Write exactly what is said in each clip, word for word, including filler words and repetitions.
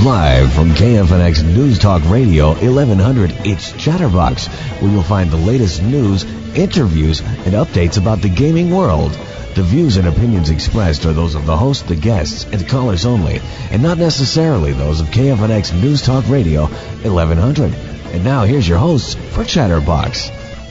Live from K F N X News Talk Radio eleven hundred, it's Chatterbox, where you'll find the latest news, interviews, and updates about the gaming world. The views and opinions expressed are those of the host, the guests, and callers only, and not necessarily those of K F N X News Talk Radio eleven hundred. And now here's your hosts for Chatterbox.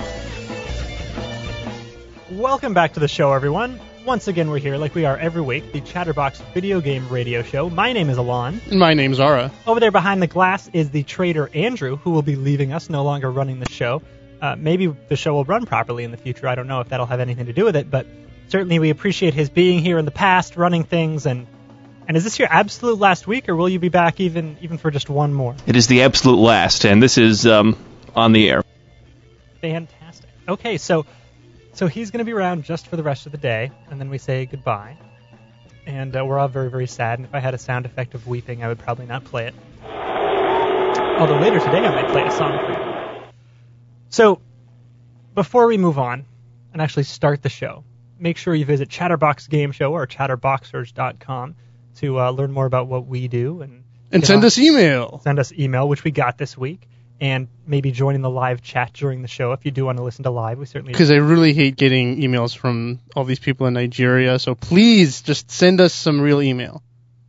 Welcome back to the show, everyone. Once again, we're here, like we are every week, the Chatterbox video game radio show. My name is Alon. And my name's Zara. Over there behind the glass is the trader Andrew, who will be leaving us, no longer running the show. Uh, maybe the show will run properly in the future. I don't know if that'll have anything to do with it, but certainly we appreciate his being here in the past, running things. And and is this your absolute last week, or will you be back even even for just one more? It is the absolute last, and this is um, on the air. Fantastic. Okay, so... So he's going to be around just for the rest of the day, and then we say goodbye. And uh, we're all very, very sad, and if I had a sound effect of weeping, I would probably not play it. Although later today I might play a song for you. So, before we move on, and actually start the show, make sure you visit Chatterbox Game Show or chatterboxers dot com to uh, learn more about what we do. And, and send know, us email. Send us email, which we got this week. And maybe joining the live chat during the show if you do want to listen to live. We certainly Because I really hate getting emails from all these people in Nigeria, so please just send us some real email.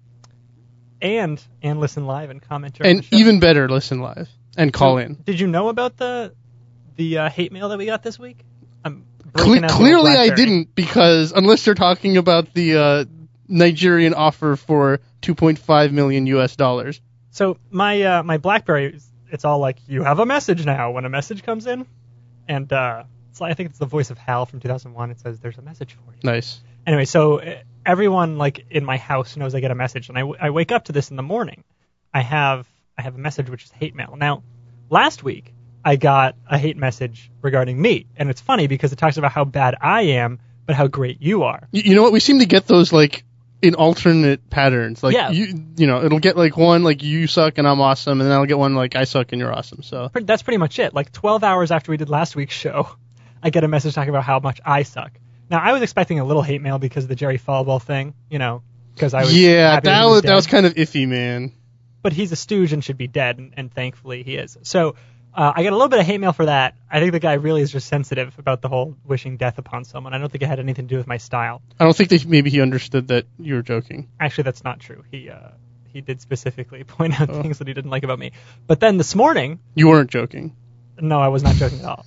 And and listen live and comment during and the show. even better, listen live and call so, in. Did you know about the the uh, hate mail that we got this week? I'm Cle- clearly I didn't, because unless they're talking about the uh, Nigerian offer for two point five million U S dollars. So my uh, my BlackBerry, it's all like, you have a message now when a message comes in. And uh, it's like, I think it's the voice of Hal from two thousand one. It says, there's a message for you. Nice. Anyway, so uh, everyone like in my house knows I get a message. And I, w- I wake up to this in the morning. I have I have a message which is hate mail. Now, last week, I got a hate message regarding me. And it's funny because it talks about how bad I am, but how great you are. You, you know what? We seem to get those, like, in alternate patterns. Like, yeah. you you know, it'll get, like, one, like, you suck and I'm awesome, and then I'll get one, like, I suck and you're awesome, so. That's pretty much it. Like, twelve hours after we did last week's show, I get a message talking about how much I suck. Now, I was expecting a little hate mail because of the Jerry Falwell thing, you know, because I was Yeah, happy that he was, was, dead. that was kind of iffy, man. But he's a stooge and should be dead, and, and thankfully he is. So, uh, I got a little bit of hate mail for that. I think the guy really is just sensitive about the whole wishing death upon someone. I don't think it had anything to do with my style. I don't think that maybe he understood that you were joking. Actually, that's not true. He uh, he did specifically point out oh. things that he didn't like about me. But then this morning... You weren't joking. No, I was not joking at all.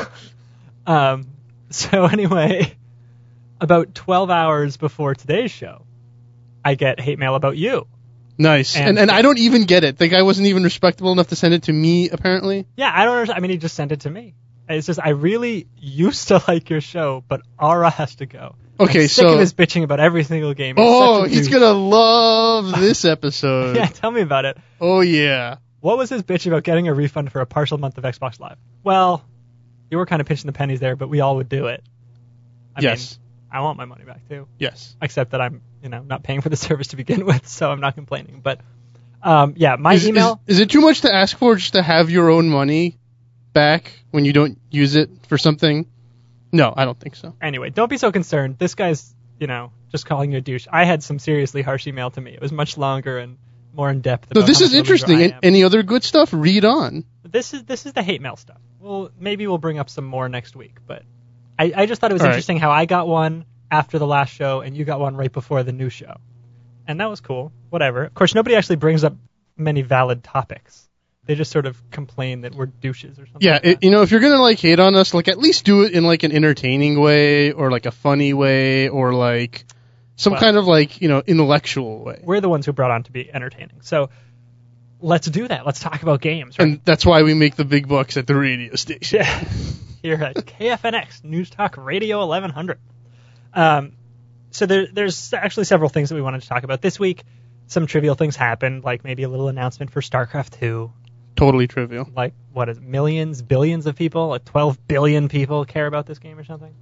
um, so anyway, about twelve hours before today's show, I get hate mail about you. Nice. And, and and I don't even get it. The guy wasn't even respectable enough to send it to me, apparently. Yeah, I don't understand. I mean, he just sent it to me. It's just, I really used to like your show, but Aura has to go. Okay, I'm sick so... of his bitching about every single game. He's oh, he's going to love this episode. Yeah, tell me about it. Oh, yeah. What was his bitch about getting a refund for a partial month of Xbox Live? Well, you were kind of pinching the pennies there, but we all would do it. I yes. mean, I want my money back, too. Yes. Except that I'm, you know, not paying for the service to begin with, so I'm not complaining. But, um, yeah, my is, email... Is, is it too much to ask for just to have your own money back when you don't use it for something? No, I don't think so. Anyway, don't be so concerned. This guy's, you know, just calling you a douche. I had some seriously harsh email to me. It was much longer and more in depth. No, this is interesting. Any other good stuff? Read on. This is this is the hate mail stuff. Well, maybe we'll bring up some more next week, but I, I just thought it was All interesting right. how I got one after the last show and you got one right before the new show. And that was cool. Whatever. Of course, nobody actually brings up many valid topics. They just sort of complain that we're douches or something. Yeah, like it, you know, if you're going to, like, hate on us, like, at least do it in, like, an entertaining way or, like, a funny way or, like, some well, kind of, like, you know, intellectual way. We're the ones who brought on to be entertaining. So let's do that. Let's talk about games. Right? And that's why we make the big bucks at the radio station. Yeah. Here at K F N X, News Talk Radio eleven hundred. Um, so there, there's actually several things that we wanted to talk about this week. Some trivial things happened, like maybe a little announcement for StarCraft two. Totally trivial. Like, what is it, millions, billions of people? Like twelve billion people care about this game or something?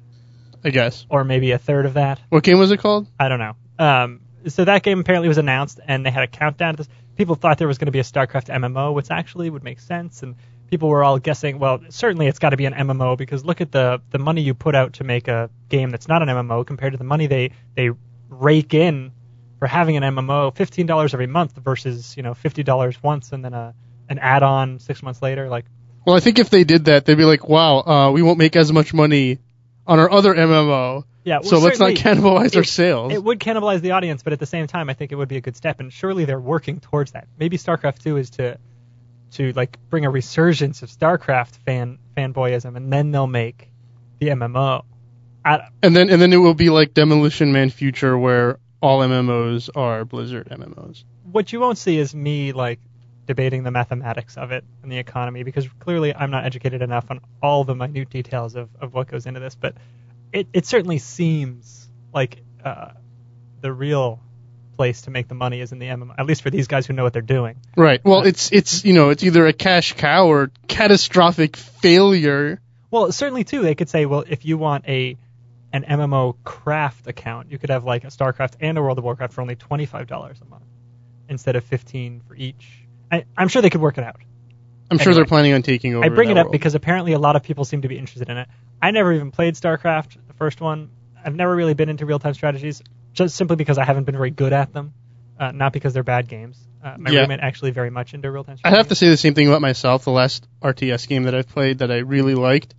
I guess. Or maybe a third of that. What game was it called? I don't know. Um, so that game apparently was announced, and they had a countdown to this. People thought there was going to be a StarCraft M M O, which actually would make sense, and people were all guessing, well, certainly it's got to be an M M O, because look at the, the money you put out to make a game that's not an M M O compared to the money they, they rake in for having an M M O, fifteen dollars every month versus, you know, fifty dollars once and then a an add-on six months later. Like, well, I think if they did that, they'd be like, wow, uh, we won't make as much money on our other M M O, yeah, well, so let's not cannibalize it, our sales. It would cannibalize the audience, but at the same time, I think it would be a good step, and surely they're working towards that. Maybe StarCraft two is to to like bring a resurgence of StarCraft fan fanboyism, and then they'll make the M M O. I, and then and then it will be like Demolition Man Future, where all M M Os are Blizzard M M Os. What you won't see is me like debating the mathematics of it and the economy, because clearly I'm not educated enough on all the minute details of, of what goes into this, but it, it certainly seems like uh, the real place to make the money is in the M M O, at least for these guys who know what they're doing. Right. Well, uh, it's it's you know it's either a cash cow or catastrophic failure. Well, certainly too, they could say, well, if you want a an M M O craft account, you could have like a StarCraft and a World of Warcraft for only twenty-five dollars a month instead of fifteen dollars for each. I, I'm sure they could work it out. I'm anyway, sure they're planning on taking over. I bring that it up world. because apparently a lot of people seem to be interested in it. I never even played StarCraft, the first one. I've never really been into real-time strategies, just simply because I haven't been very good at them, uh, not because they're bad games. Uh, my yeah. roommate actually very much into real-time I strategies. have to say the same thing about myself. The last R T S game that I've played that I really liked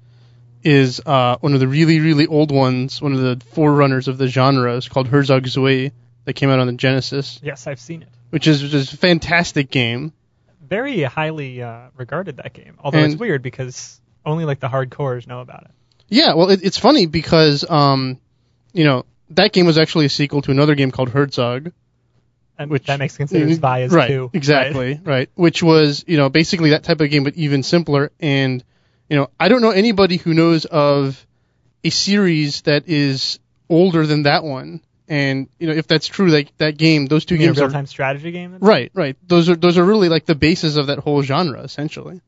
is uh, one of the really, really old ones, one of the forerunners of the genre. It's called Herzog Zwei that came out on the Genesis. Yes, I've seen it. Which is just a fantastic game. Very highly uh, regarded, that game. Although and, it's weird because only like the hardcores know about it. Yeah, well, it, it's funny because, um, you know, that game was actually a sequel to another game called Herzog. And which, that makes considered Zwei as right, two. Exactly, right? right. Which was, you know, basically that type of game, but even simpler. And, you know, I don't know anybody who knows of a series that is older than that one. And, you know, if that's true, like that game, those two you mean games a are real-time strategy game. Right, right. Those are those are really like the basis of that whole genre, essentially.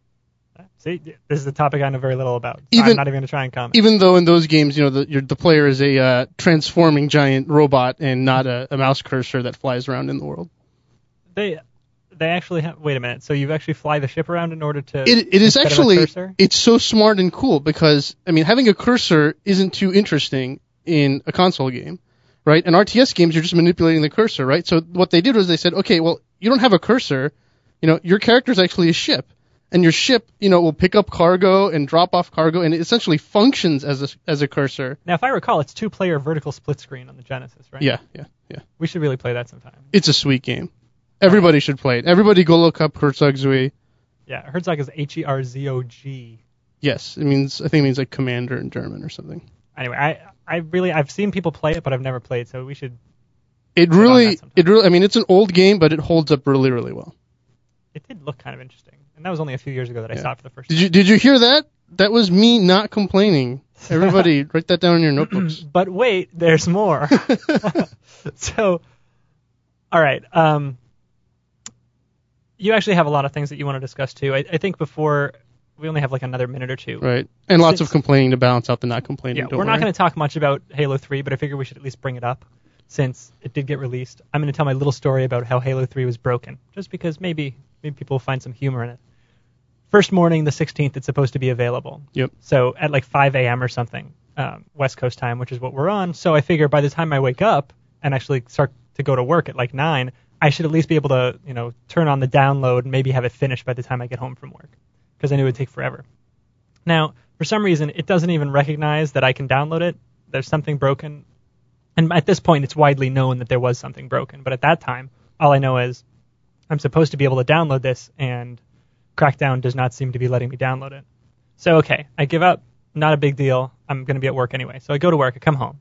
See, this is a topic I know very little about. So even, I'm not even going to try and comment. Even though in those games, you know, the you're, the player is a uh, transforming giant robot and not a, a mouse cursor that flies around in the world. They they actually have. Wait a minute. So you actually fly the ship around in order to. It it is actually cursor? It's so smart and cool because I mean having a cursor isn't too interesting in a console game. Right? In R T S games, you're just manipulating the cursor, right? So what they did was they said, okay, well, you don't have a cursor. You know, your character's actually a ship. And your ship, you know, will pick up cargo and drop off cargo, and it essentially functions as a, as a cursor. Now, if I recall, it's two-player vertical split screen on the Genesis, right? Yeah, yeah, yeah. We should really play that sometime. It's a sweet game. Everybody should play it. Everybody go look up Herzog Zwei. Yeah, Herzog is H E R Z O G. Yes, it means, I think it means like commander in German or something. Anyway, I... I really, I've seen people play it, but I've never played, so we should. It really, it really, I mean, it's an old game, but it holds up really, really well. It did look kind of interesting, and that was only a few years ago that I yeah. saw it for the first did time. You, did you hear that? That was me not complaining. Everybody, write that down in your notebooks. But wait, there's more. So, all right, um, you actually have a lot of things that you want to discuss too. I, I think before. We only have like another minute or two. Right. And lots Since, of complaining to balance out the not complaining. Yeah, don't we're worry. not going to talk much about Halo three, but I figure we should at least bring it up since it did get released. I'm going to tell my little story about how Halo three was broken, just because maybe maybe people will find some humor in it. First morning, the sixteenth, it's supposed to be available. Yep. So at like five a.m. or something, um, West Coast time, which is what we're on. So I figure by the time I wake up and actually start to go to work at like nine, I should at least be able to, you know, turn on the download and maybe have it finished by the time I get home from work, because I knew it would take forever. Now, for some reason, it doesn't even recognize that I can download it. There's something broken. And at this point, it's widely known that there was something broken. But at that time, all I know is I'm supposed to be able to download this, and Crackdown does not seem to be letting me download it. So, okay, I give up. Not a big deal. I'm going to be at work anyway. So I go to work. I come home.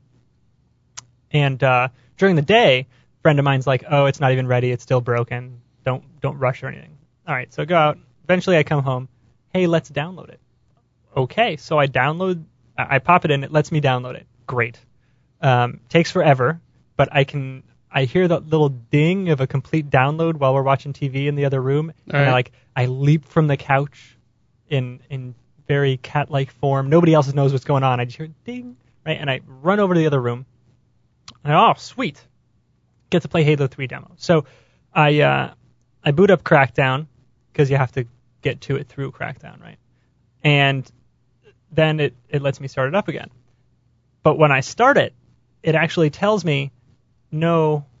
And uh, during the day, a friend of mine's like, oh, it's not even ready. It's still broken. Don't don't rush or anything. All right, so I go out. Eventually, I come home. Hey, let's download it. Okay, so I download, I pop it in, it lets me download it. Great. Um, takes forever, but I can, I hear the little ding of a complete download while we're watching T V in the other room, All and right. I like, I leap from the couch in in very cat-like form. Nobody else knows what's going on. I just hear ding, right, and I run over to the other room, and I, oh, sweet, get to play Halo three demo. So I uh, I boot up Crackdown, because you have to get to it through Crackdown, right? And then it, it lets me start it up again. But when I start it, it actually tells me, no,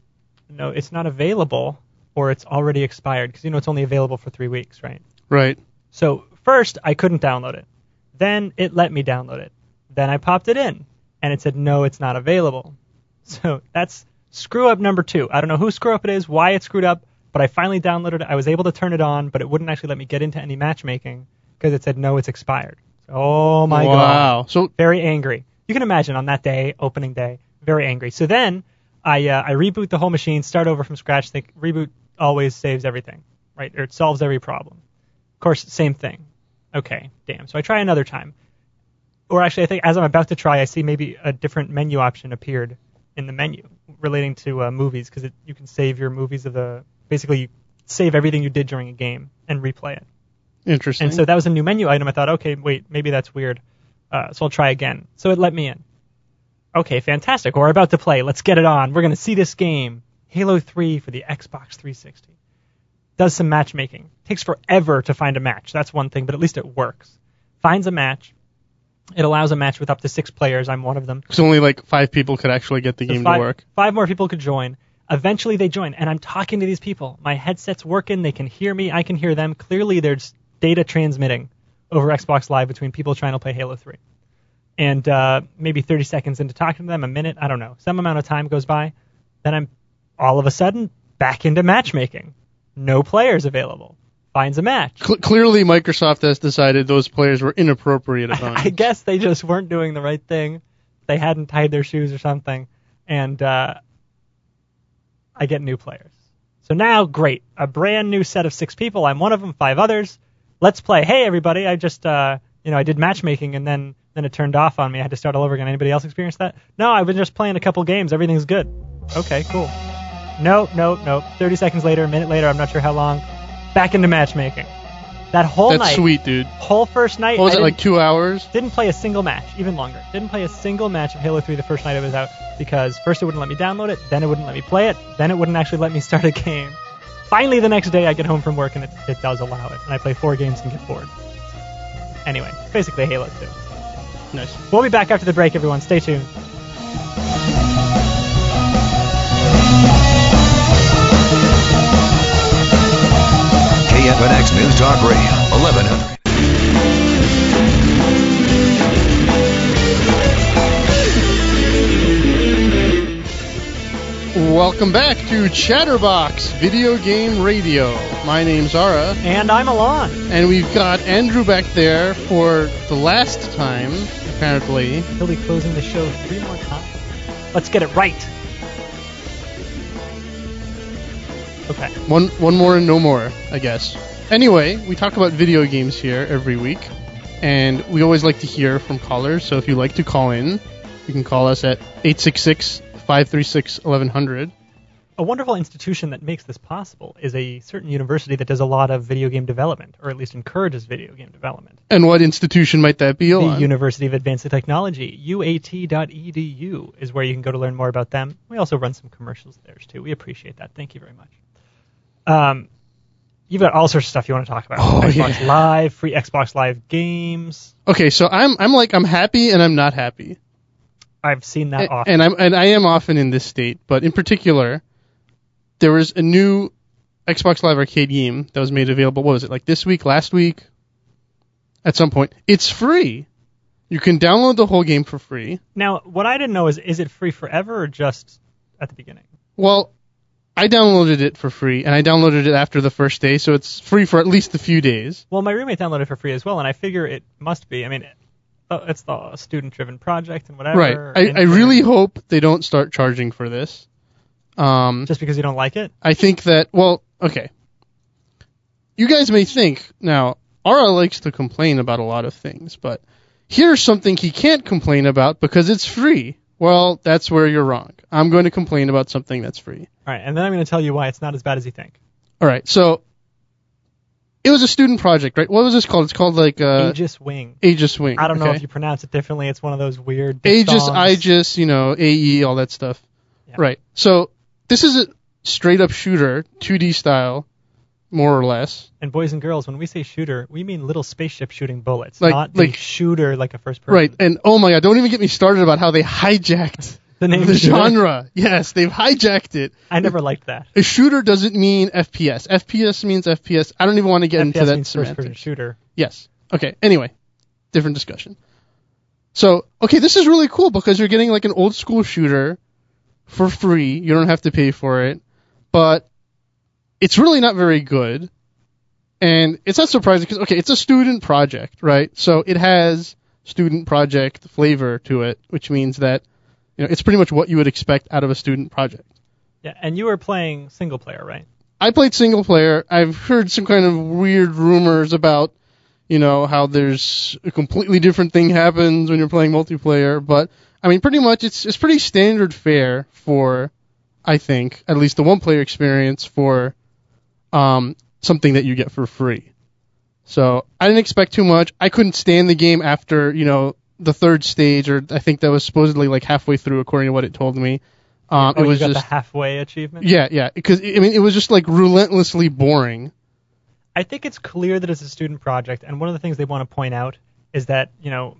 no, it's not available, or it's already expired, because you know it's only available for three weeks, right? Right. So first, I couldn't download it. Then it let me download it. Then I popped it in, and it said, no, it's not available. So that's screw up number two. I don't know whose screw up it is, why it screwed up, but I finally downloaded it. I was able to turn it on, but it wouldn't actually let me get into any matchmaking because it said, no, it's expired. Oh, my wow. God. Wow. So very angry. You can imagine on that day, opening day, very angry. So then I uh, I reboot the whole machine, start over from scratch. Think reboot always saves everything, right? Or it solves every problem. Of course, same thing. Okay, damn. So I try another time. Or actually, I think as I'm about to try, I see maybe a different menu option appeared in the menu relating to uh, movies, because you can save your movies of the, basically you save everything you did during a game and replay it. interesting. And so that was a new menu item. I thought, okay, wait, maybe that's weird. Uh, so I'll try again. So it let me in. Okay, fantastic. We're about to play. Let's get it on. We're going to see this game. Halo three for the Xbox three sixty. Does some matchmaking. Takes forever to find a match. That's one thing, but at least it works. Finds a match. It allows a match with up to six players. I'm one of them. So only like five people could actually get the So game five, to work. Five more people could join. Eventually they join, and I'm talking to these people. My headset's working. They can hear me. I can hear them. Clearly there's data transmitting over Xbox Live between people trying to play Halo three. And uh, maybe thirty seconds into talking to them, a minute, I don't know, some amount of time goes by. Then I'm all of a sudden back into matchmaking. No players available. Finds a match. Cl- clearly, Microsoft has decided those players were inappropriate at times. I guess they just weren't doing the right thing. They hadn't tied their shoes or something. And uh, I get new players. So now, great. A brand new set of six people. I'm one of them, five others. Let's play. Hey, everybody. I just, uh, you know, I did matchmaking, and then, then it turned off on me. I had to start all over again. Anybody else experience that? No, I've been just playing a couple games. Everything's good. Okay, cool. No, no, no. thirty seconds later, a minute later, I'm not sure how long. Back into matchmaking. That whole That's night. That's sweet, dude. Whole first night. What was I it, like two hours? Didn't play a single match, even longer. Didn't play a single match of Halo three the first night it was out, because first it wouldn't let me download it, then it wouldn't let me play it, then it wouldn't actually let me start a game. Finally, the next day I get home from work and it, it does allow it, and I play four games and get bored. Anyway, it's basically Halo two. Nice. We'll be back after the break, everyone. Stay tuned. K F N X News Talk Radio, eleven hundred. Welcome back to Chatterbox Video Game Radio. My name's Zara. And I'm Alon. And we've got Andrew back there for the last time, apparently. He'll be closing the show three more times. Let's get it right. Okay. One one more and no more, I guess. Anyway, we talk about video games here every week, and we always like to hear from callers, so if you'd like to call in, you can call us at eight six six, five three six, eleven hundred. A wonderful institution that makes this possible is a certain university that does a lot of video game development, or at least encourages video game development. And what institution might that be, Alon? The University of Advanced Technology, U A T dot E D U, is where you can go to learn more about them. We also run some commercials there, too. We appreciate that. Thank you very much. Um, you've got all sorts of stuff you want to talk about. Oh, Xbox yeah. Live, free Xbox Live games. Okay, so I'm I'm like I'm happy and I'm not happy. I've seen that A- often. And I'm and I am often in this state, but in particular, there was a new Xbox Live Arcade game that was made available. What was it, like this week, last week? At some point, it's free. You can download the whole game for free. Now, what I didn't know is, is it free forever or just at the beginning? Well, I downloaded it for free, and I downloaded it after the first day, so it's free for at least a few days. Well, my roommate downloaded it for free as well, and I figure it must be. I mean, it, uh, it's the student-driven project and whatever. Right. I, I really hope they don't start charging for this. Um, Just because you don't like it? I think that, well, okay. You guys may think, now, Ara likes to complain about a lot of things, but here's something he can't complain about because it's free. Well, that's where you're wrong. I'm going to complain about something that's free. All right, and then I'm going to tell you why it's not as bad as you think. All right, so it was a student project, right? What was this called? It's called like uh, Aegis Wing. Aegis Wing. I don't know okay? if you pronounce it differently. It's one of those weird Aegis, diphthongs. Aegis, you know, A E, all that stuff. Yeah. Right. So this is a straight-up shooter, two D style, more or less. And boys and girls, when we say shooter, we mean little spaceship shooting bullets, Like- not like- the shooter like a first person. Right. And oh my god, don't even get me started about how they hijacked the name the shooter. genre. Yes, they've hijacked it. I never liked that. A shooter doesn't mean F P S. F P S means F P S. I don't even want to get F P S into that means first-person semantics. shooter. Yes. Okay. Anyway, different discussion. So, okay, this is really cool because you're getting like an old school shooter for free. You don't have to pay for it, but it's really not very good. And it's not surprising because, okay, it's a student project, right? So it has student project flavor to it, which means that, you know, it's pretty much what you would expect out of a student project. Yeah, and you were playing single player, right? I played single player. I've heard some kind of weird rumors about, you know, how there's a completely different thing happens when you're playing multiplayer. But, I mean, pretty much it's it's pretty standard fare for, I think, at least the one-player experience for um, something that you get for free. So I didn't expect too much. I couldn't stand the game after, you know, the third stage, or I think that was supposedly like halfway through, according to what it told me. Um, oh, it was you got just the halfway achievement? yeah, yeah. Because I mean, it was just like relentlessly boring. I think it's clear that it's a student project, and one of the things they want to point out is that, you know,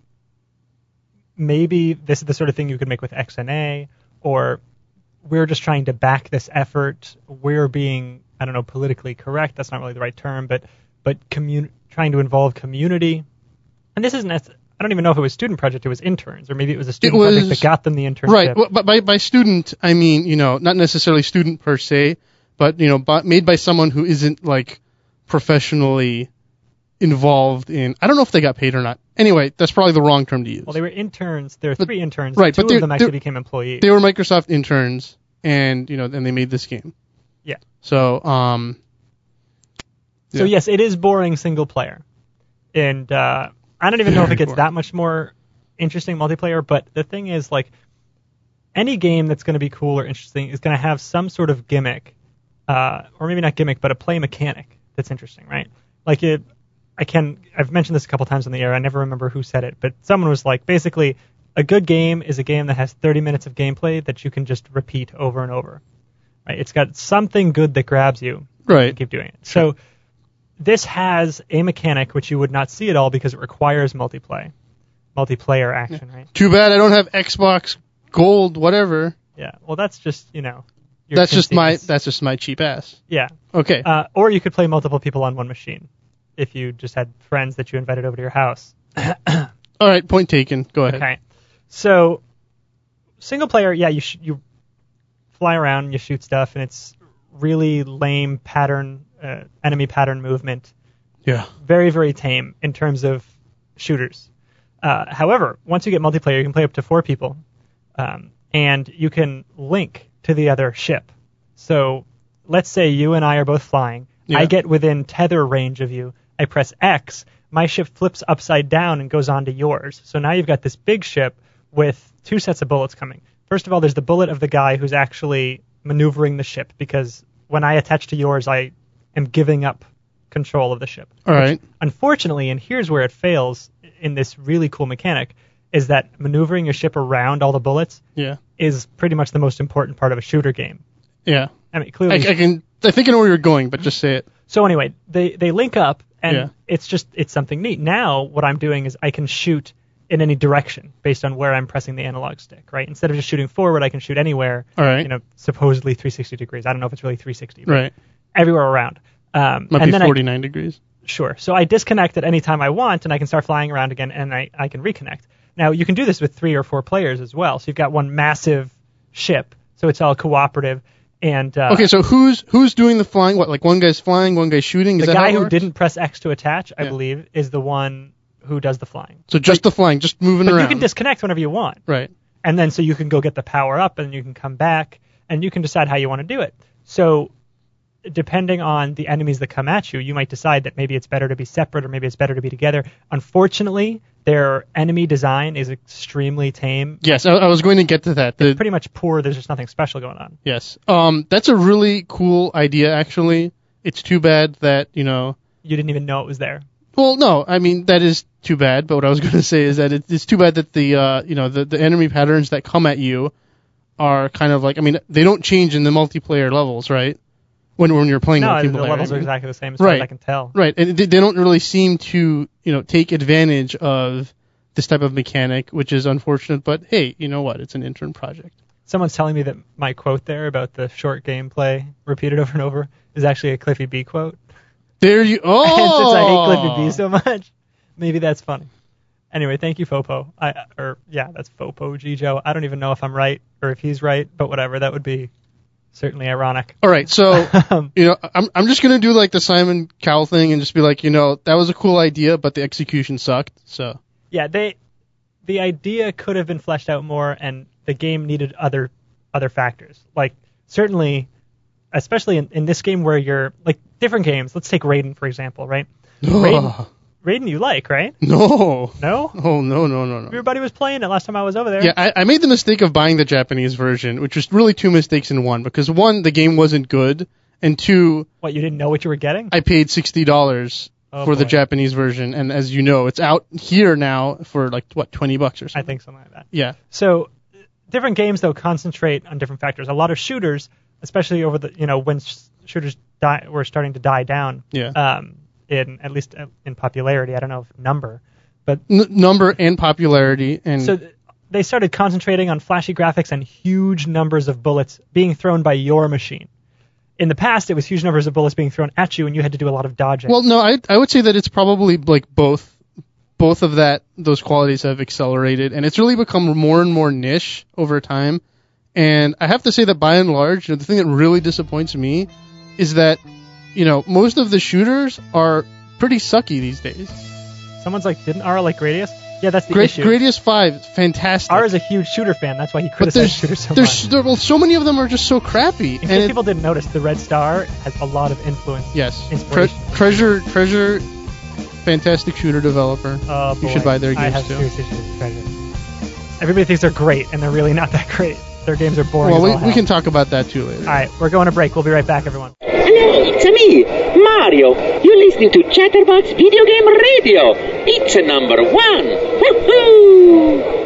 maybe this is the sort of thing you could make with X N A, or we're just trying to back this effort. We're being, I don't know, politically correct. That's not really the right term, but but commun- trying to involve community. And this isn't, I don't even know if it was student project, it was interns, or maybe it was a student It was- project that got them the internship. Right, well, but by by student, I mean, you know, not necessarily student per se, but, you know, by, made by someone who isn't, like, professionally involved in, I don't know if they got paid or not. Anyway, that's probably the wrong term to use. Well, they were interns. There were But- three interns. right, Two but they're- of them actually they're- became employees. They were Microsoft interns, and, you know, and they made this game. Yeah. So, um... So yeah. yes, it is boring single player, and uh, I don't even know if it Very gets boring. that much more interesting multiplayer. But the thing is, like, any game that's going to be cool or interesting is going to have some sort of gimmick, uh, or maybe not gimmick, but a play mechanic that's interesting, right? Like it, I can, I've mentioned this a couple times on the air. I never remember who said it, but someone was like, basically, a good game is a game that has thirty minutes of gameplay that you can just repeat over and over, right? It's got something good that grabs you. Right. And keep doing it. So this has a mechanic which you would not see at all because it requires multiplayer, multiplayer action, right? Too bad I don't have Xbox Gold, whatever. Yeah. Well, that's just, you know. your That's just my conceit. that's just my cheap ass. Yeah. Okay. Uh, or you could play multiple people on one machine if you just had friends that you invited over to your house. All right, point taken. Go ahead. Okay. So, single player, yeah, you sh- you fly around and you shoot stuff, and it's really lame pattern, uh, enemy pattern movement. Yeah. Very, very tame in terms of shooters. Uh, however, once you get multiplayer, you can play up to four people, um, and you can link to the other ship. So, let's say you and I are both flying. Yeah. I get within tether range of you. I press X. My ship flips upside down and goes onto yours. So now you've got this big ship with two sets of bullets coming. First of all, there's the bullet of the guy who's actually maneuvering the ship, because when I attach to yours, I am giving up control of the ship. All right. Which, unfortunately, and here's where it fails in this really cool mechanic, is that maneuvering your ship around all the bullets Yeah. is pretty much the most important part of a shooter game. Yeah. I mean, I, clearly. I can. I think I know where you're going, but just say it. So anyway, they, they link up, and Yeah. it's just it's something neat. Now what I'm doing is I can shoot in any direction based on where I'm pressing the analog stick, right? Instead of just shooting forward, I can shoot anywhere. All right. You know, supposedly three sixty degrees. I don't know if it's really three sixty. But Right. everywhere around. Um, Might and be then I- forty-nine degrees. Sure. So I disconnect at any time I want, and I can start flying around again, and I, I can reconnect. Now, you can do this with three or four players as well. So you've got one massive ship, so it's all cooperative. And uh, Okay, so who's who's doing the flying? What, like one guy's flying, one guy's shooting? Is the that how guy it who works? didn't press X to attach, I Yeah. believe, is the one who does the flying. So just the flying, just moving But around. you can disconnect whenever you want. Right. And then so you can go get the power up, and you can come back, and you can decide how you want to do it. So depending on the enemies that come at you, you might decide that maybe it's better to be separate or maybe it's better to be together. Unfortunately, their enemy design is extremely tame. Yes, I, I was going to get to that. The, Pretty much poor. There's just nothing special going on. yes. Um, that's a really cool idea, actually. It's too bad that, you know. You didn't even know it was there. Well, no, I mean that is too bad. But what I was going to say is that it, it's too bad that the, uh, you know, the the enemy patterns that come at you are kind of like, I mean, they don't change in the multiplayer levels, right? When when you're playing No, multiplayer, the levels I are mean. exactly the same as far Right. as I can tell. Right, and they, they don't really seem to, you know, take advantage of this type of mechanic, which is unfortunate. But hey, you know what? It's an intern project. someone's telling me that my quote there about the short gameplay repeated over and over is actually a Cliffy B quote. There you. Oh. And since I hate Cliffy B so much, maybe that's funny. Anyway, thank you, Fopo. I or yeah, that's Fopo G Joe. I don't even know if I'm right or if he's right, but whatever. That would be certainly ironic. All right, so you know, I'm I'm just gonna do like the Simon Cowell thing and just be like, you know, that was a cool idea, but the execution sucked. So yeah, they the idea could have been fleshed out more, and the game needed other other factors. Like certainly, especially in, in this game where you're like different games. Let's take Raiden for example, right? Raiden, Raiden you like, right? No. No? Oh, no, no, no, no. Everybody was playing it last time I was over there. Yeah, I, I made the mistake of buying the Japanese version, which was really two mistakes in one, because one, the game wasn't good, and two... What, you didn't know what you were getting? I paid sixty dollars oh, for boy. the Japanese version, and as you know, it's out here now for like, what, twenty bucks or something? I think something like that. Yeah. So, different games, though, concentrate on different factors. A lot of shooters, especially over the, you know, when sh- shooters die, were starting to die down. Yeah. Um, in at least in popularity, I don't know if number, but N- number and popularity, and so th- they started concentrating on flashy graphics and huge numbers of bullets being thrown by your machine. In the past, it was huge numbers of bullets being thrown at you, and you had to do a lot of dodging. Well, no, I I would say that it's probably like both. Both of that, those qualities have accelerated, and it's really become more and more niche over time. And I have to say that by and large, you know, the thing that really disappoints me is that, you know, most of the shooters are pretty sucky these days. Someone's like, didn't Ara like Gradius? Yeah, that's the Gra- issue. Gradius five, fantastic. Ara's a huge shooter fan. That's why he criticized shooters so there's, much. There, well, so many of them are just so crappy. In and case it, people didn't notice, the Red Star has a lot of influence. Yes. Tre- Inspiration. treasure, Treasure, fantastic shooter developer. Oh, you boy. should buy their I games have too. serious issues with Treasure. Everybody thinks they're great, and they're really not that great. Their games are boring. Well, as all we, hell. we can talk about that too later. All right, we're going to break. We'll be right back, everyone. Hello, it's me, Mario. You're listening to Chatterbox Video Game Radio. It's number one. Woohoo!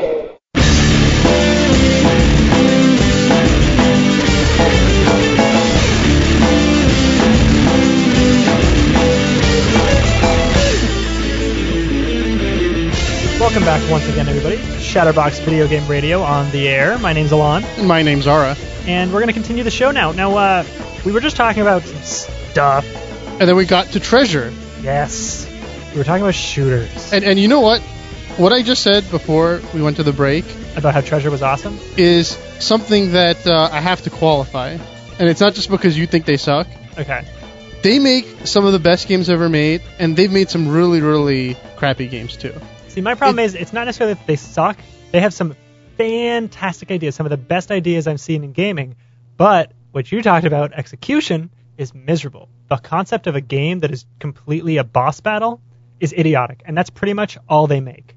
Welcome back once again, everybody. Chatterbox Video Game Radio on the air. My name's Alon. My name's Zara. And we're going to continue the show now. Now, uh, we were just talking about some stuff. And then we got to Treasure. Yes. We were talking about shooters. And and you know what? What I just said before we went to the break About how Treasure was awesome? is something that uh, I have to qualify. And it's not just because you think they suck. Okay. They make some of the best games ever made, and they've made some really, really crappy games too. See, my problem it, is it's not necessarily that they suck. They have some fantastic ideas, some of the best ideas I've seen in gaming. But what you talked about, execution, is miserable. The concept of a game that is completely a boss battle is idiotic, and that's pretty much all they make.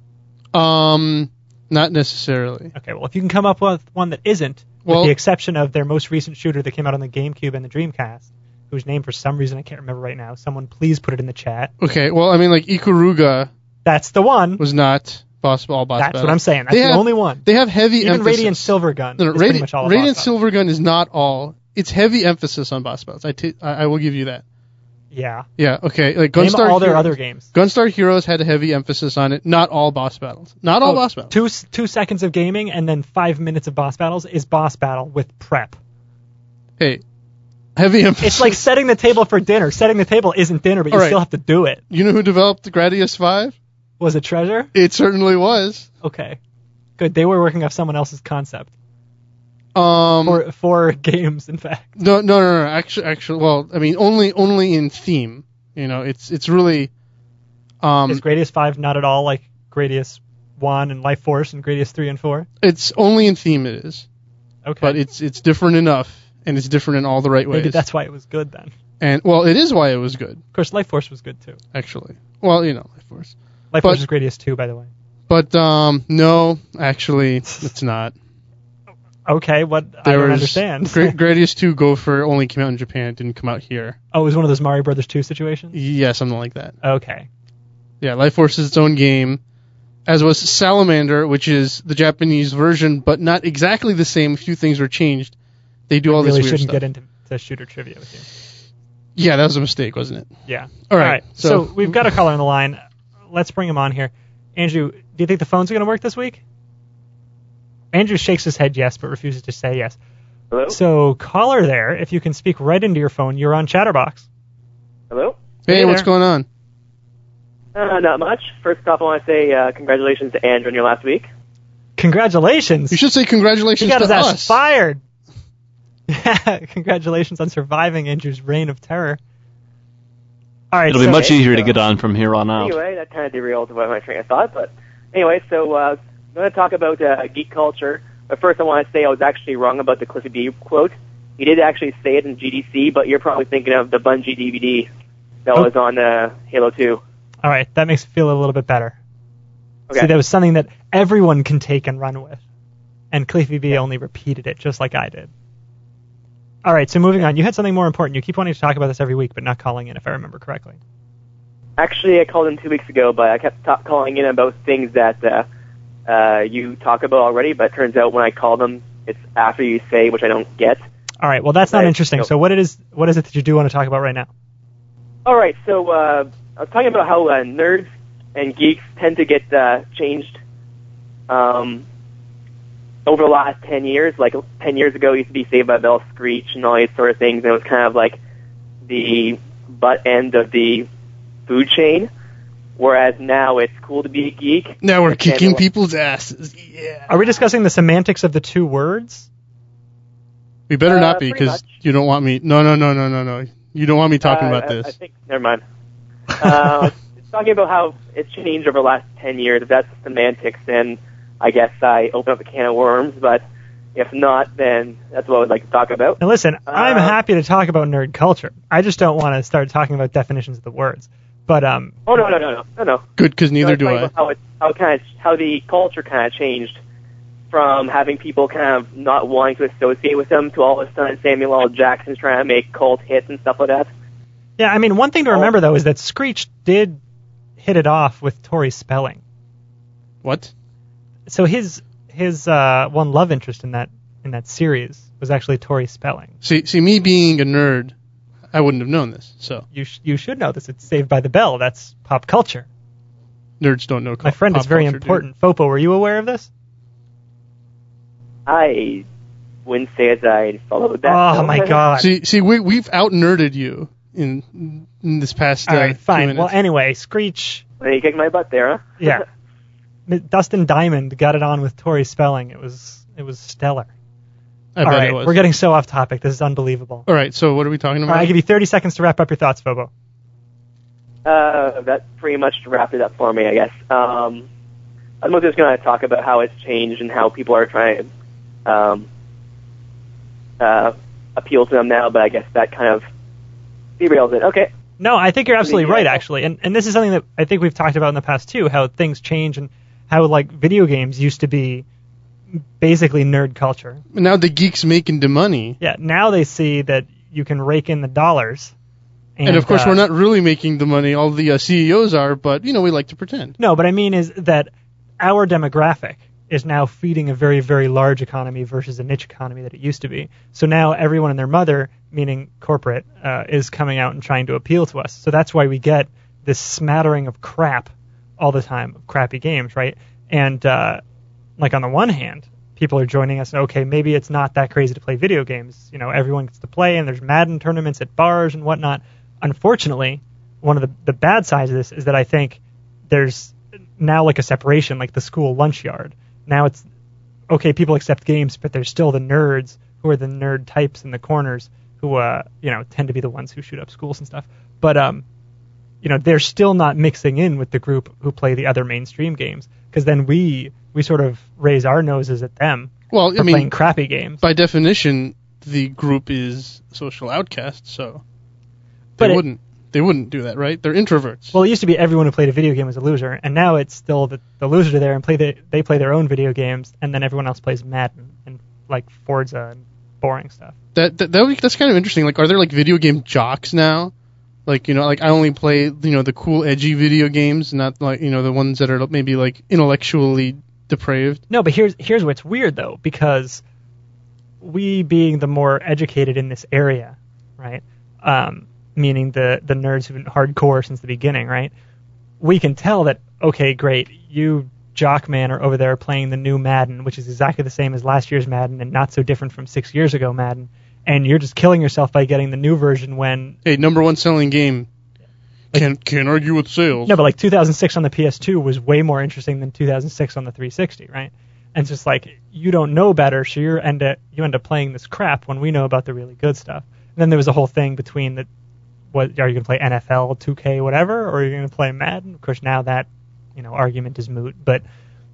Um, not necessarily. Okay, well, if you can come up with one that isn't, Well, with the exception of their most recent shooter that came out on the GameCube and the Dreamcast, whose name for some reason I can't remember right now. Someone please put it in the chat. Okay, well, I mean, like, Ikuruga That's the one. was not boss all boss That's battles. what I'm saying. That's They the have- only one. They have heavy Even emphasis. Radiant Silver Gun No, no, is pretty Radiant, much all a Radiant boss Silver Gun is not all. It's heavy emphasis on boss battles. I, t- I, I will give you that. battle. Yeah. Yeah, okay. Like Name Gunstar all their Heroes, other games. Gunstar Heroes had a heavy emphasis on it. Not all boss battles. Not all Oh, boss battles. Two two seconds of gaming and then five minutes of boss battles is boss battle with prep. Hey, heavy emphasis. It's like setting the table for dinner. Setting the table isn't dinner, but you All right. still have to do it. You know who developed Gradius five? Was it Treasure? It certainly was. Okay. Good. They were working off someone else's concept. Um, For for games, in fact. no, no, no, no. Actually, actually, well, I mean, only, only in theme. You know, it's, it's really. Um, Is Gradius five not at all like Gradius one and Life Force and Gradius three and four? it's only in theme. It is, Okay. but it's, it's different enough, and it's different in all the right ways. Maybe that's why it was good then. And well, it is why it was good, Of course, Life Force was good too. actually. Well, you know, of course. Life But- Force is Gradius two, by the way. But um, no, actually, it's not. Okay, what? I There don't was- understand. Gra- Gradius two Gopher only came out in Japan, it didn't come out here. Oh, it was one of those Mario Brothers two situations? Yeah, something like that. Okay. Yeah, Life Force is its own game, as was Salamander, which is the Japanese version, but not exactly the same. A few things were changed. They do all I really this weird shouldn't stuff. get into to shooter trivia with you. Yeah, that was a mistake, wasn't it? Yeah. All right, So, so- we've got a caller on the line. Let's bring him on here. Andrew, do you think the phones are going to work this week? Andrew shakes his head yes, but refuses to say yes. Hello? So, caller there, if you can speak right into your phone, you're on Chatterbox. Hello? Hey, Hey what's there. going on? Uh, not much. First off, I want to say uh, congratulations to Andrew on your last week. Congratulations. You should say He congratulations got to his ass us. fired. Congratulations on surviving Andrew's reign of terror. All right, It'll be so, much easier to so- get on from here on out. Anyway, that kind of derailed my train of thought. But anyway, so uh, I'm going to talk about uh, geek culture. But first, I want to say I was actually wrong about the Cliffy B quote. He did actually say it in G D C, but you're probably thinking of the Bungie D V D that Oh. was on uh, Halo two. all right, that makes me feel a little bit better. Okay. See, that was something that everyone can take and run with. And Cliffy B only repeated it, just like I did. All right, so moving on. You had something more important. You keep wanting to talk about this every week, but not calling in, if I remember correctly. Actually, I called in two weeks ago, but I kept ta- calling in about things that uh, uh, you talk about already. But it turns out when I call them, it's after you say, which I don't get. All right, well, that's not Right, interesting. no. So what it is, what is it that you do want to talk about right now? All right, so uh, I was talking about how uh, nerds and geeks tend to get uh, changed um, over the last ten years. Like ten years ago, it used to be Saved by the Bell, Screech, and all these sort of things, and it was kind of like the butt end of the food chain. Whereas now it's cool to be a geek. Now we're and kicking stand- people's asses. Yeah. Are we discussing the semantics of the two words? We better Uh, not be, pretty because much. you don't want me. No, no, no, no, no, no. You don't want me talking Uh, about I, this. I think, never mind. Uh, it's talking about how it's changed over the last ten years. If that's semantics, then I guess I open up a can of worms. But if not, then that's what I would like to talk about. Now listen, I'm Uh, happy to talk about nerd culture. I just don't want to start talking about definitions of the words. But um, Oh no, no, no, no, no, no. Good, because neither No, do talking I. about How it, how kind of, how the culture kind of changed from having people kind of not wanting to associate with them to all of a sudden Samuel L. Jackson's trying to make cult hits and stuff like that. yeah, I mean, one thing to Oh. remember though is that Screech did hit it off with Tori Spelling. What? So his his uh, one love interest in that in that series was actually Tori Spelling. See, see, me being a nerd, I wouldn't have known this. So You sh- you should know this. It's Saved by the Bell. That's pop culture. nerds don't know. My friend, pop it's very culture, dude. important. Fopo, were you aware of this? I wouldn't say as I followed that. Oh no. my god. See, see, we we've out nerded you in in this past. All uh, right, few fine. minutes. Well, anyway, Screech. Well, you kicked my butt there, huh? Yeah. Dustin Diamond got it on with Tori Spelling. It was it was stellar. I All bet right, it was. we're getting so off topic. This is unbelievable. All right, so what are we talking All about? right, I give you thirty seconds to wrap up your thoughts, Fobo. Uh, that pretty much wrapped it up for me, I guess. Um, I'm just going to talk about how it's changed and how people are trying to um, uh, appeal to them now, but I guess that kind of derails it. Okay. No, I think you're absolutely Yeah. right, actually. And and this is something that I think we've talked about in the past too, how things change and how like video games used to be basically nerd culture. Now the geeks making the money, Yeah, now they see that you can rake in the dollars. And, and, of course uh, we're not really making the money. All the uh, C E Os are, but you know we like to pretend. No, but I mean is that our demographic is now feeding a very, very large economy versus a niche economy that it used to be. So now everyone and their mother, meaning corporate, uh, is coming out and trying to appeal to us. So that's why we get this smattering of crap all the time, of crappy games, right? And uh, like on the one hand, people are joining us, and okay, maybe it's not that crazy to play video games. You know, everyone gets to play, and there's Madden tournaments at bars and whatnot. Unfortunately, one of the, the bad sides of this is that I think there's now like a separation, like the school lunch yard. Now it's, okay, people accept games, but there's still the nerds who are the nerd types in the corners who, uh, you know, tend to be the ones who shoot up schools and stuff. But, um, you know, they're still not mixing in with the group who play the other mainstream games, because then we we sort of raise our noses at them Well, for I mean, playing crappy games. by definition, the group is social outcast, so they But it- wouldn't they wouldn't do that, right? They're introverts. Well, it used to be everyone who played a video game was a loser, and now it's still that the losers are there and play the, they play their own video games, and then everyone else plays Madden and like Forza and boring stuff. that, that, that would- that's kind of interesting. Like, are there like video game jocks now? Like, you know, like I only play, you know, the cool edgy video games, not like, you know, the ones that are maybe like intellectually depraved. No, but here's here's what's weird though, because we being the more educated in this area, right? Um, meaning the the nerds who've been hardcore since the beginning, right? We can tell that okay, great, you Jockman are over there playing the new Madden, which is exactly the same as last year's Madden and not so different from six years ago Madden, and you're just killing yourself by getting the new version when... Hey, number one selling game. Can't, can't argue with sales. No, but like two thousand six on the P S two was way more interesting than two thousand six on the three sixty, right? And it's just like, you don't know better, so you end up, you end up playing this crap when we know about the really good stuff. And then there was a whole thing between the, what, are you going to play N F L, two K, whatever, or are you going to play Madden? Of course, now that, you know, argument is moot, but...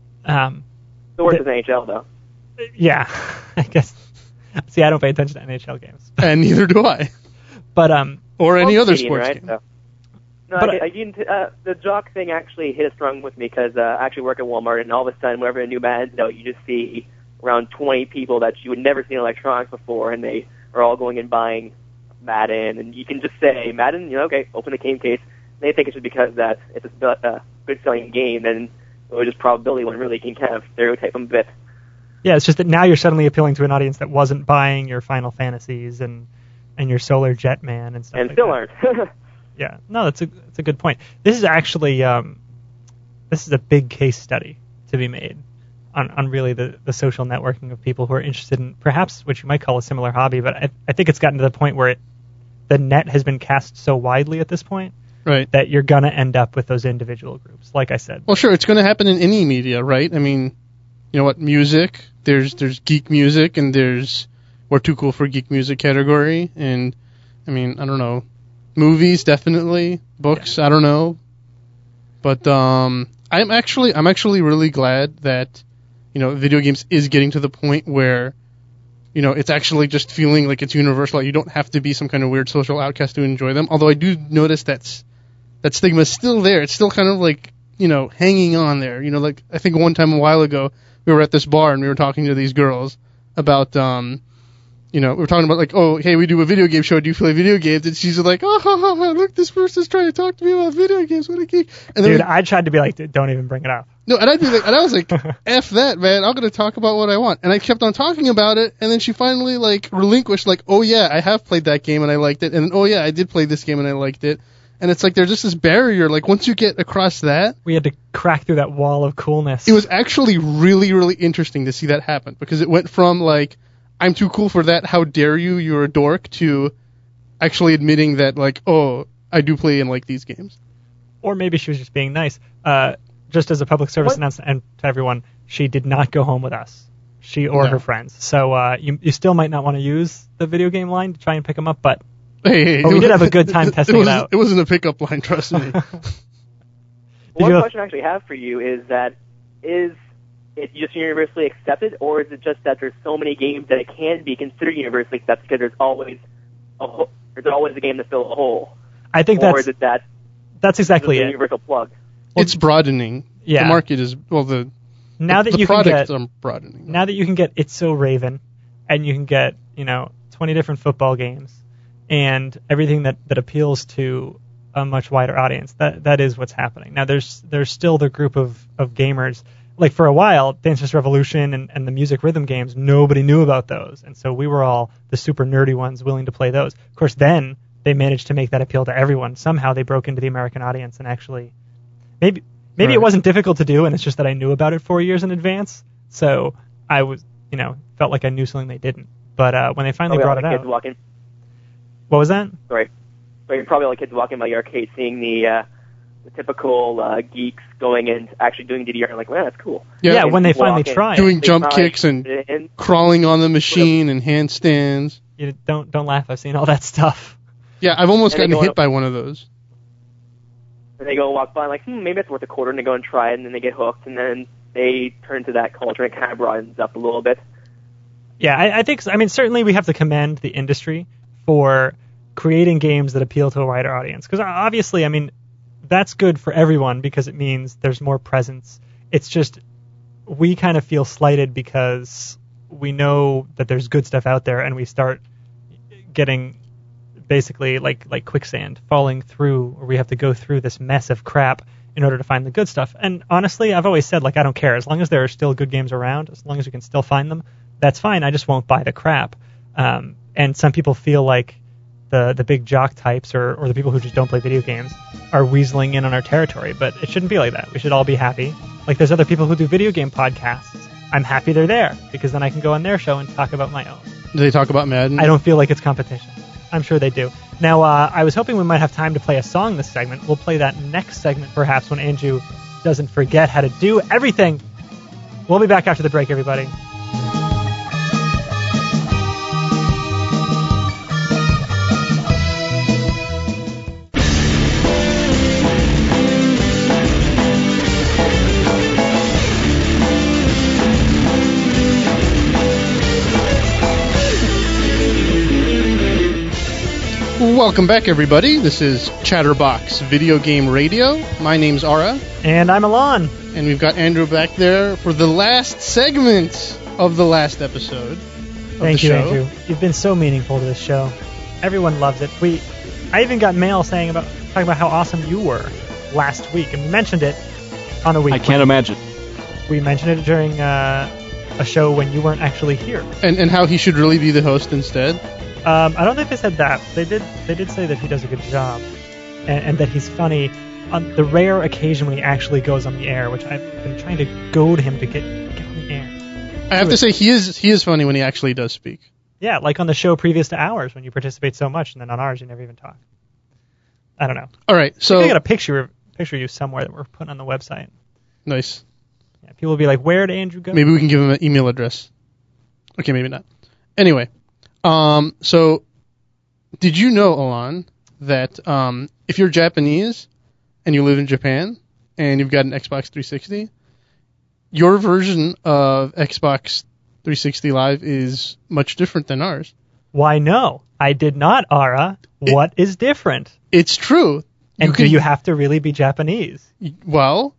Um, the worst the, is N H L, though. Yeah, I guess. See, I don't pay attention to N H L games. And neither do I. But, um... Or any well, other Canadian, sports right? game. So. No, But I, I didn't, uh, the jock thing actually hit a strong with me because uh, I actually work at Walmart, and all of a sudden, whenever a new Madden's out, you just see around twenty people that you would never see in electronics before, and they are all going and buying Madden, and you can just say, Madden, you know, okay, open the game case. And they think it's just because that it's a uh, good-selling game, and it was just probability when really you can kind of stereotype them a bit. Yeah, it's just that now you're suddenly appealing to an audience that wasn't buying your Final Fantasies and, and your Solar Jetman and stuff And like still that. aren't. Yeah, no, that's a that's a good point. This is actually um, this is a big case study to be made on, on really the, the social networking of people who are interested in perhaps what you might call a similar hobby. But I, I think it's gotten to the point where it, the net has been cast so widely at this point, right, that you're gonna end up with those individual groups. Like I said. Well, sure, it's going to happen in any media, right? I mean, you know what? Music. There's there's geek music, and there's we're too cool for geek music category, and I mean, I don't know. Movies, definitely. Books, yeah. I don't know. But um, I'm actually I'm actually really glad that, you know, video games is getting to the point where, you know, it's actually just feeling like it's universal. Like you don't have to be some kind of weird social outcast to enjoy them. Although I do notice that's that stigma is still there. It's still kind of like, you know, hanging on there. You know, like I think one time a while ago we were at this bar and we were talking to these girls about um. You know, we were talking about, like, oh, hey, we do a video game show. Do you play video games? And she's like, oh, ha, ha, ha, look, this person's trying to talk to me about video games. What a geek. And Dude, then we, I tried to be like, don't even bring it up. No, and I'd be like, and I was like, F that, man. I'm going to talk about what I want. And I kept on talking about it. And then she finally, like, relinquished, like, oh, yeah, I have played that game and I liked it. And, oh, yeah, I did play this game and I liked it. And it's like there's just this barrier. Like, once you get across that. We had to crack through that wall of coolness. It was actually really, really interesting to see that happen. Because it went from, like, I'm too cool for that, how dare you, you're a dork, to actually admitting that, like, oh, I do play and like these games. Or maybe she was just being nice. Uh, just as a public service What? announcement and to everyone, she did not go home with us, she or No. her friends. So uh, you you still might not want to use the video game line to try and pick them up, but, Hey, hey, but we it did was- have a good time testing it, it, wasn't, out. it wasn't a pickup line, trust me. One you- question I actually have for you is that is it just universally accepted, or is it just that there's so many games that it can be considered universally accepted because there's always a ho- there's always a game to fill a hole, I think or that's is it that that's exactly it's a it. universal plug? It's broadening. Yeah. The market is, well, the, Now the, that the you can products get are broadening. now that you can get It's So Raven, and you can get, you know, twenty different football games, and everything that, that appeals to a much wider audience. That that is what's happening. Now there's there's still the group of, of gamers. Like for a while, Dance Dance Revolution and, and the music rhythm games, nobody knew about those, and so we were all the super nerdy ones willing to play those. Of course, then they managed to make that appeal to everyone. Somehow they broke into the American audience and actually, maybe maybe it Right. wasn't difficult to do, and it's just that I knew about it four years in advance, so I was, you know, felt like I knew something they didn't. But uh, when they finally Probably all brought the it kids out, walking. what was that? Sorry, sorry, probably all the kids walking by the arcade, seeing the uh, the typical uh, geeks going and actually doing D D R, like, man, that's cool. Yeah, Yeah, And when they people finally walk in, try it. Doing they jump try kicks and it in. crawling on the machine and handstands. You don't don't laugh. I've seen all that stuff. Yeah, I've almost And they gotten go hit up- by one of those. And they go walk by, like, hmm, maybe it's worth a quarter, and they go and try it, and then they get hooked, and then they turn to that culture, and it kind of broadens up a little bit. Yeah, I, I think so. I mean, certainly we have to commend the industry for creating games that appeal to a wider audience. Because obviously, I mean, that's good for everyone because it means there's more presence. It's just we kind of feel slighted because we know that there's good stuff out there, and we start getting basically like like quicksand falling through, or we have to go through this mess of crap in order to find the good stuff. And honestly, I've always said, like, I don't care. As long as there are still good games around, as long as you can still find them, that's fine. I just won't buy the crap. Um, and some people feel like the the big jock types or, or the people who just don't play video games are weaseling in on our territory. But it shouldn't be like that. We should all be happy Like there's other people who do video game podcasts. I'm happy they're there because then I can go on their show and talk about my own. Do they talk about Madden? I don't feel like it's competition. I'm sure they do. Now, uh, I was hoping we might have time to play a song this segment. We'll play that next segment, perhaps, when Andrew doesn't forget how to do everything. We'll be back after the break, everybody. Welcome back, everybody. This is Chatterbox Video Game Radio. My name's Ara. And I'm Alon. And we've got Andrew back there for the last segment of the last episode of Thank the you, show. Andrew. You've been so meaningful to this show. Everyone loves it. We, I even got mail saying about talking about how awesome you were last week, and we mentioned it on a week. I can't imagine. We mentioned it during uh, a show when you weren't actually here. And and how he should really be the host instead. Um, I don't think they said that. They did. They did say that he does a good job, and, and that he's funny on the rare occasion when he actually goes on the air, which I've been trying to goad him to get get on the air. I have to say he is he is funny when he actually does speak. Yeah, like on the show previous to ours when you participate so much, and then on ours you never even talk. I don't know. All right, so I got a picture picture of you somewhere that we're putting on the website. Nice. Yeah, people will be like, "Where did Andrew go?" Maybe we can give him an email address. Okay, maybe not. Anyway. Um, so, did you know, Alon, that um, if you're Japanese and you live in Japan and you've got an Xbox three sixty, your version of Xbox three sixty Live is much different than ours. Why, no. I did not, Ara. It, what is different? It's true. And you do can, you have to really be Japanese? Well,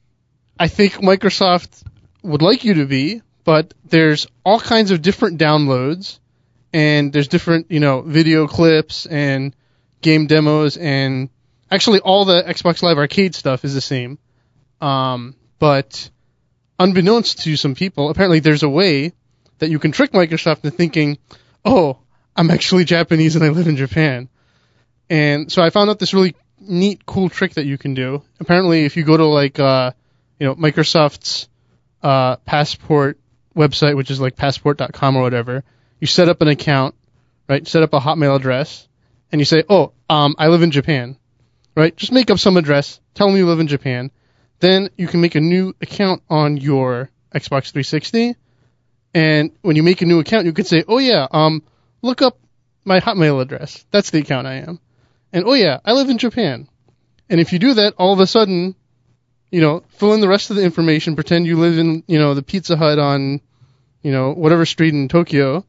I think Microsoft would like you to be, but there's all kinds of different downloads. And there's different, you know, video clips and game demos, and actually all the Xbox Live Arcade stuff is the same. Um, but unbeknownst to some people, apparently there's a way that you can trick Microsoft into thinking, oh, I'm actually Japanese and I live in Japan. And so I found out this really neat, cool trick that you can do. Apparently, if you go to like, uh, you know, Microsoft's uh, Passport website, which is like passport dot com or whatever. You set up an account, right? Set up a Hotmail address, and you say, oh, um, I live in Japan, right? Just make up some address, tell them you live in Japan. Then you can make a new account on your Xbox three sixty, and when you make a new account, you could say, oh, yeah, um, look up my Hotmail address. That's the account I am. And, oh, yeah, I live in Japan. And if you do that, all of a sudden, you know, fill in the rest of the information, pretend you live in, you know, the Pizza Hut on, you know, whatever street in Tokyo,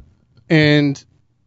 and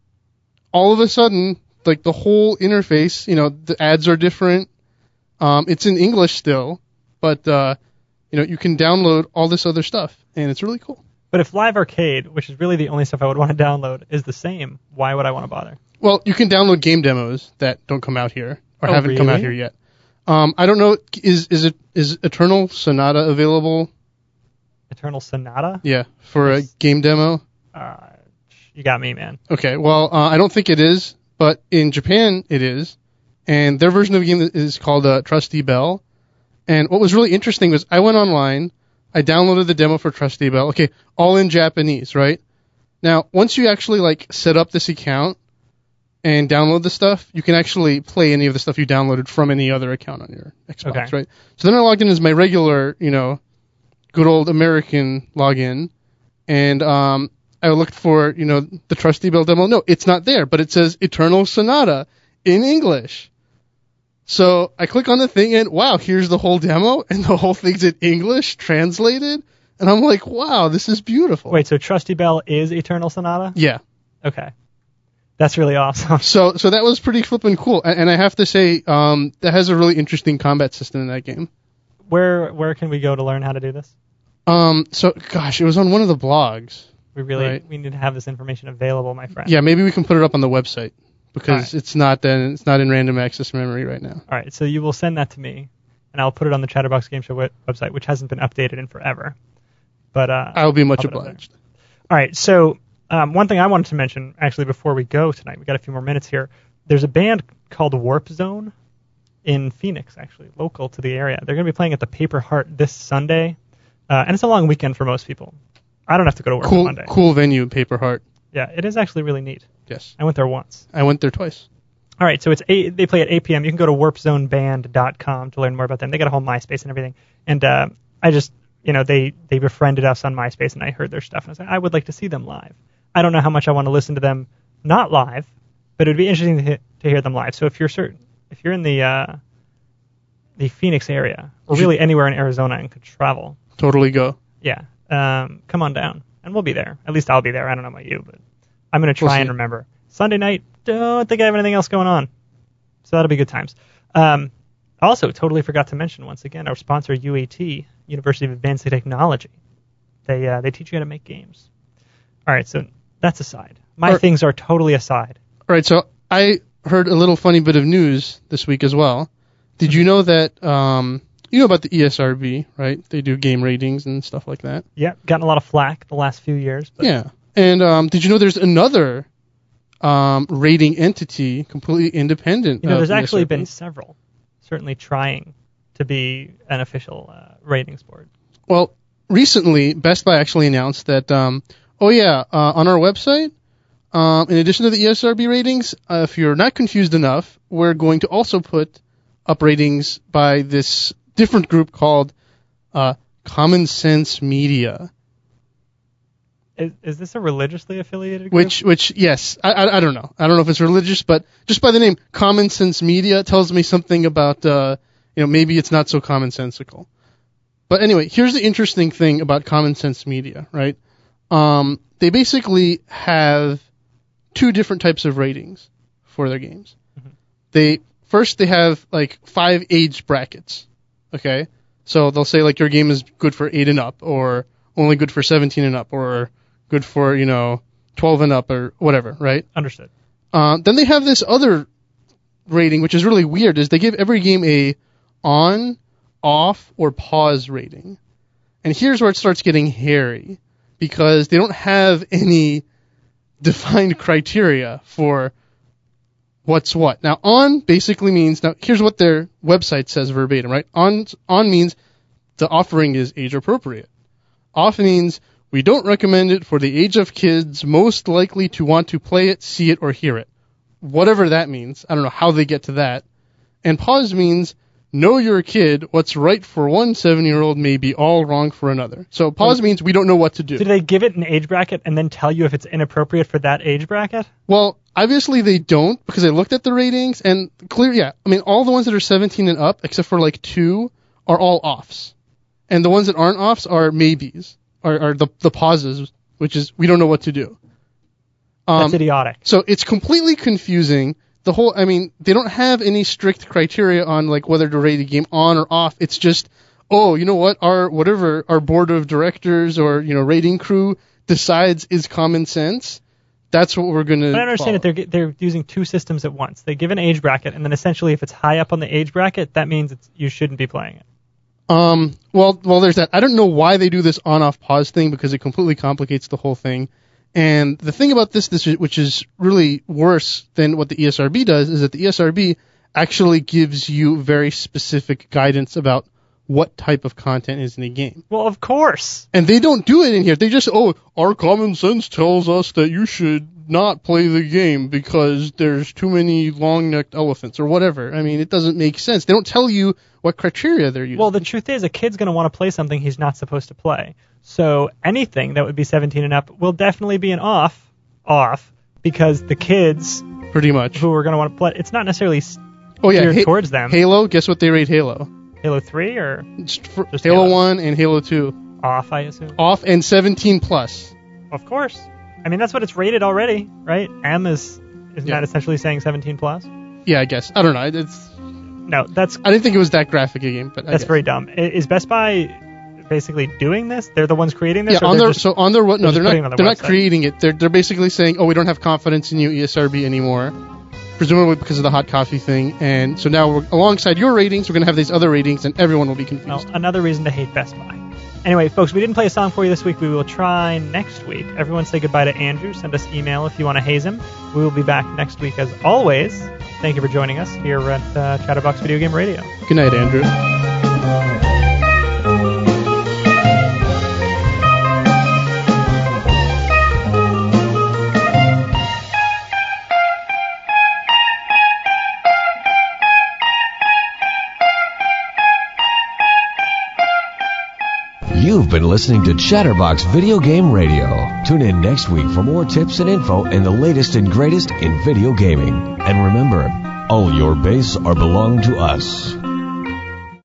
all of a sudden, like the whole interface, you know, the ads are different. Um, it's in English still, but uh, you know, you can download all this other stuff, and it's really cool. But if Live Arcade, which is really the only stuff I would want to download, is the same, why would I want to bother? Well, you can download game demos that don't come out here or oh, haven't really? come out here yet. Um, I don't know. Is is it is Eternal Sonata available? Eternal Sonata? Yeah, for a game demo. Uh, you got me, man. Okay, well, uh, I don't think it is, but in Japan it is, and their version of the game is called uh, Trusty Bell. And what was really interesting was I went online, I downloaded the demo for Trusty Bell. Okay, all in Japanese, right? Now, once you actually like set up this account and download the stuff, you can actually play any of the stuff you downloaded from any other account on your Xbox, okay. right? So then I logged in as my regular, you know, good old American login, and um, I looked for, you know, the Trusty Bell demo. No, it's not there, but it says Eternal Sonata in English. So I click on the thing, and wow, here's the whole demo, and the whole thing's in English, translated, and I'm like, wow, this is beautiful. Wait, so Trusty Bell is Eternal Sonata? Yeah. Okay. That's really awesome. So so that was pretty flippin' cool, and, and I have to say, um, that has a really interesting combat system in that game. Where where can we go to learn how to do this? Um, so, gosh, it was on one of the blogs. We really right. we need to have this information available, my friend. Yeah, maybe we can put it up on the website, because right. it's not then it's not in random access memory right now. All right, so you will send that to me, and I'll put it on the Chatterbox Game Show website, which hasn't been updated in forever. But uh, I'll be much I'll obliged. All right, so um, one thing I wanted to mention, actually, before we go tonight, we got a few more minutes here. There's a band called Warp Zone. in Phoenix, actually, local to the area. They're going to be playing at the Paper Heart this Sunday, uh, and it's a long weekend for most people. I don't have to go to work Cool, on Monday. cool venue, Paper Heart. Yeah, it is actually really neat. Yes. I went there once. I went there twice. All right, so it's eight, they play at eight p.m. You can go to warp zone band dot com to learn more about them. They got a whole MySpace and everything. And uh, I just, you know, they, they befriended us on MySpace, and I heard their stuff, and I was like, I would like to see them live. I don't know how much I want to listen to them not live, but it would be interesting to, hit, to hear them live. So if you're certain, if you're in the uh, the Phoenix area, or really anywhere in Arizona and could travel, Totally go. yeah, um, come on down, and we'll be there. At least I'll be there. I don't know about you, but I'm going to try We'll and see. remember. Sunday night, don't think I have anything else going on. So that'll be good times. Um, also, totally forgot to mention once again our sponsor, U A T, University of Advanced Technology. They uh, they teach you how to make games. All right, so that's aside. My Or- things are totally aside. All right, so I heard a little funny bit of news this week as well. Did you know that, um, you know about the E S R B, right? They do game ratings and stuff like that. Yeah, gotten a lot of flack the last few years. But Yeah. And um, did you know there's another um, rating entity completely independent You know, of there's the actually E S R B? been several certainly trying to be an official uh, ratings board. Well, recently, Best Buy actually announced that, um, oh yeah, uh, on our website, um, in addition to the E S R B ratings, uh, if you're not confused enough, we're going to also put up ratings by this different group called uh, Common Sense Media. Is, is this a religiously affiliated group? Which, which, yes, I, I, I don't know. I don't know if it's religious, but just by the name Common Sense Media tells me something about, uh, you know, maybe it's not so commonsensical. But anyway, here's the interesting thing about Common Sense Media, right? Um, they basically have two different types of ratings for their games. Mm-hmm. They first they have like five age brackets, okay? So they'll say like your game is good for eight and up, or only good for seventeen and up, or good for, you know, twelve and up, or whatever, right? Understood. Uh, then they have this other rating, which is really weird, is they give every game a on, off, or pause rating. And here's where it starts getting hairy, because they don't have any defined criteria for what's what. Now, on basically means, now here's what their website says verbatim, right? On, on means the offering is age appropriate. Off means we don't recommend it for the age of kids most likely to want to play it, see it, or hear it. Whatever that means. I don't know how they get to that. And pause means know you're a kid. What's right for one seven-year-old may be all wrong for another. So pause means we don't know what to do. Do they give it an age bracket and then tell you if it's inappropriate for that age bracket? Well, obviously they don't, because I looked at the ratings, and clear, yeah, I mean, all the ones that are seventeen and up, except for like two, are all offs. And the ones that aren't offs are maybes, are, are the, the pauses, which is we don't know what to do. Um, That's idiotic. So it's completely confusing. The whole, I mean, they don't have any strict criteria on like whether to rate a game on or off. It's just, oh, you know what, our whatever our board of directors or you know rating crew decides is common sense. That's what we're gonna. But I understand follow. that they're they're using two systems at once. They give an age bracket, and then essentially, if it's high up on the age bracket, that means it's, you shouldn't be playing it. Um. Well, well, there's that. I don't know why they do this on-off pause thing, because it completely complicates the whole thing. And the thing about this, this which is really worse than what the E S R B does, is that the E S R B actually gives you very specific guidance about what type of content is in a game. Well, of course. And they don't do it in here. They just, oh, our common sense tells us that you should not play the game because there's too many long-necked elephants or whatever. I mean, it doesn't make sense. They don't tell you what criteria they're using. Well, the truth is, a kid's going to want to play something he's not supposed to play. So anything that would be seventeen and up will definitely be an off, off, because the kids pretty much who are going to want to play, it's not necessarily oh yeah geared ha- towards them. Halo, guess what they rate Halo? Halo three or Just for Just Halo, Halo. one and Halo two. Off, I assume. Off and seventeen plus. Of course. I mean, that's what it's rated already, right? M is isn't Yeah. that essentially saying seventeen plus? Yeah, I guess. I don't know. It's No, that's I didn't think it was that graphic a game, but I that's guess. very dumb. I- Is Best Buy basically doing this? They're the ones creating this? Yeah, or on they're their just- so on their what? No, they're they're just putting it not. on They're their not website. creating it. They're they're basically saying, oh, we don't have confidence in you, E S R B anymore, presumably because of the hot coffee thing. And so now, we're, alongside your ratings, we're going to have these other ratings, and everyone will be confused. No, another reason to hate Best Buy. Anyway, folks, we didn't play a song for you this week. We will try next week. Everyone say goodbye to Andrew. Send us email if you want to haze him. We will be back next week as always. Thank you for joining us here at uh, Chatterbox Video Game Radio. Good night, Andrew. You've been listening to Chatterbox Video Game Radio. Tune in next week for more tips and info and the latest and greatest in video gaming. And remember, all your base are belong to us.